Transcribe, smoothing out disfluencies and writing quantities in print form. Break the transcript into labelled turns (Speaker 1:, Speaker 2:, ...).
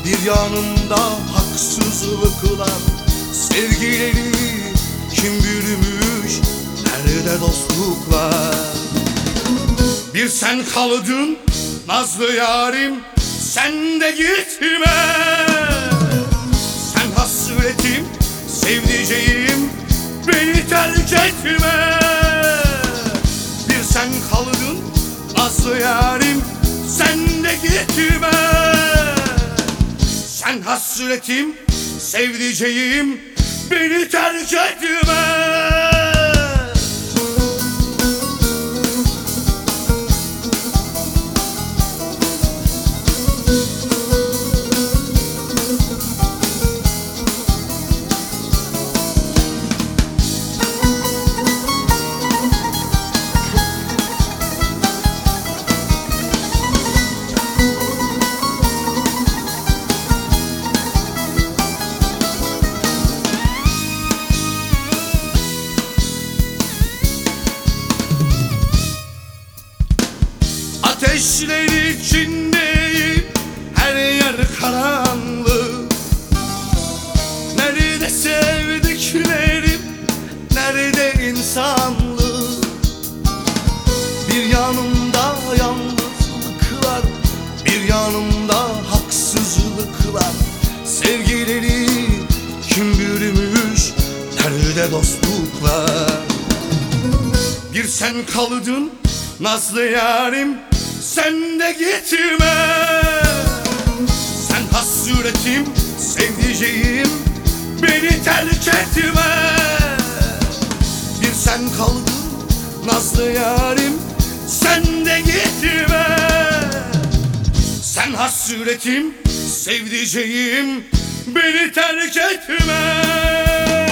Speaker 1: Bir yanımda haksızlıklar, sevgileri kim bürümüş, nerede dostluklar? Bir sen kaldın nazlı yarim, sen de gitme. Sen hasretim, sevdiceğim, beni terk etme. Bir sen kaldın nazlı yarim, sen de gitme. Sen hasretim, sevdiceğim, beni terk etme. Ateşler içindeyim, her yer karanlık. Nerede sevdiklerim, nerede insanlık? Bir yanımda yalnızlıklar, bir yanımda haksızlıklar. Sevgileri kim bürümüş, nerede dostluklar? Bir sen kaldın nazlı yarim, sen de gitme. Sen hasretim, sevdiceğim, beni terk etme. Bir sen kaldın nazlı yarim, sen de gitme. Sen hasretim, sevdiceğim, beni terk etme.